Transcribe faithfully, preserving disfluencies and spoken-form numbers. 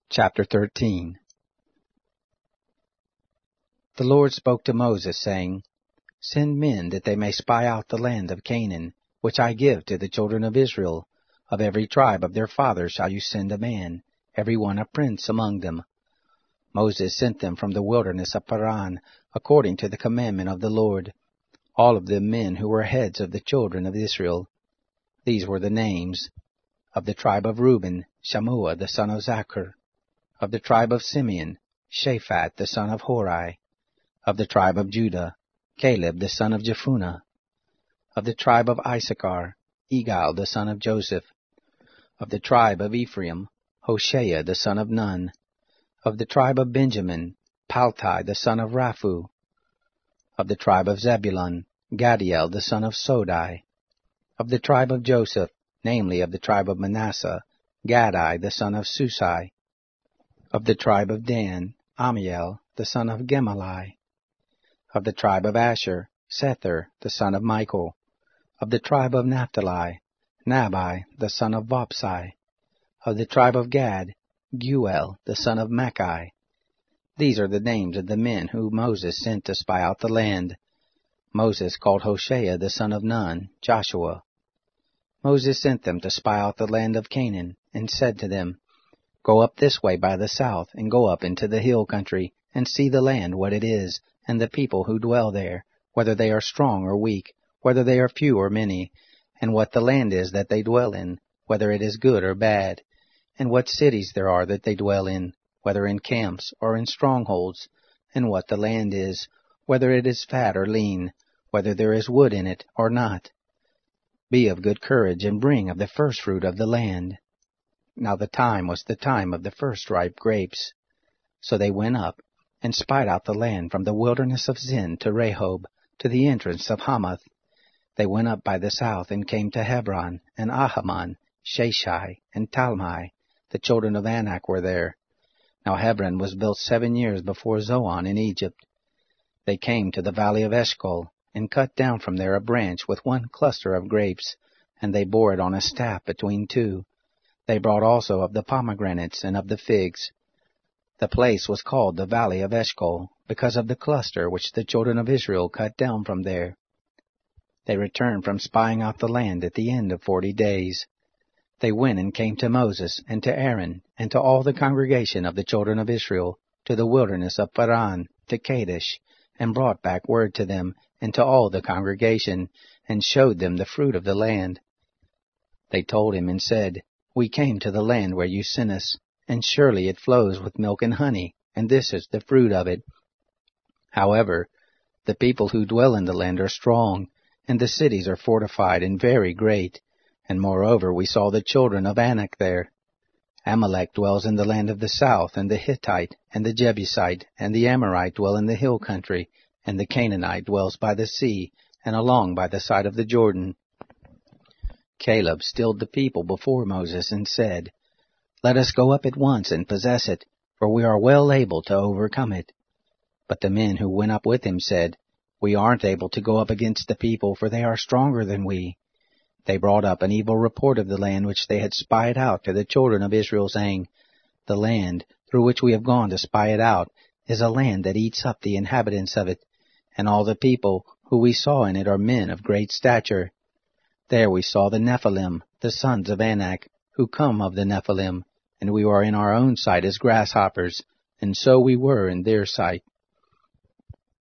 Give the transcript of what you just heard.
Chapter thirteen. The Lord spoke to Moses, saying, Send men that they may spy out the land of Canaan, which I give to the children of Israel. Of every tribe of their fathers shall you send a man, every one a prince among them. Moses sent them from the wilderness of Paran, according to the commandment of the Lord, all of them men who were heads of the children of Israel. These were the names: of the tribe of Reuben, Shammua the son of Zachar; of the tribe of Simeon, Shaphat the son of Hori; of the tribe of Judah, Caleb the son of Jephunneh; of the tribe of Issachar, Igal the son of Joseph; of the tribe of Ephraim, Hoshea the son of Nun; of the tribe of Benjamin, Palti the son of Raphu; of the tribe of Zebulun, Gadiel the son of Sodai; of the tribe of Joseph, namely of the tribe of Manasseh, Gadai the son of Susai; of the tribe of Dan, Amiel the son of Gemalli; of the tribe of Asher, Sethur the son of Michael; of the tribe of Naphtali, Nabai the son of Vopsi; of the tribe of Gad, Guel the son of Machi. These are the names of the men whom Moses sent to spy out the land. Moses called Hoshea the son of Nun, Joshua. Moses sent them to spy out the land of Canaan, and said to them, Go up this way by the south, and go up into the hill country, and see the land what it is, and the people who dwell there, whether they are strong or weak, whether they are few or many, and what the land is that they dwell in, whether it is good or bad, and what cities there are that they dwell in, whether in camps or in strongholds, and what the land is, whether it is fat or lean, whether there is wood in it or not. Be of good courage, and bring of the first fruit of the land. Now the time was the time of the first ripe grapes. So they went up, and spied out the land from the wilderness of Zin to Rehob, to the entrance of Hamath. They went up by the south, and came to Hebron, and Ahaman, Sheshai, and Talmai. The children of Anak were there. Now Hebron was built seven years before Zoan in Egypt. They came to the valley of Eshcol, and cut down from there a branch with one cluster of grapes, and they bore it on a staff between two. They brought also of the pomegranates and of the figs. The place was called the valley of Eshcol, because of the cluster which the children of Israel cut down from there. They returned from spying out the land at the end of forty days. They went and came to Moses, and to Aaron, and to all the congregation of the children of Israel, to the wilderness of Paran, to Kadesh, and brought back word to them, and to all the congregation, and showed them the fruit of the land. They told him and said, We came to the land where you sent us, and surely it flows with milk and honey, and this is the fruit of it. However, the people who dwell in the land are strong, and the cities are fortified and very great. And moreover we saw the children of Anak there. Amalek dwells in the land of the south, and the Hittite, and the Jebusite, and the Amorite dwell in the hill country, and the Canaanite dwells by the sea, and along by the side of the Jordan. Caleb stilled the people before Moses, and said, Let us go up at once and possess it, for we are well able to overcome it. But the men who went up with him said, We aren't able to go up against the people, for they are stronger than we. They brought up an evil report of the land which they had spied out to the children of Israel, saying, The land, through which we have gone to spy it out, is a land that eats up the inhabitants of it, and all the people who we saw in it are men of great stature. There we saw the Nephilim, the sons of Anak, who come of the Nephilim, and we were in our own sight as grasshoppers, and so we were in their sight.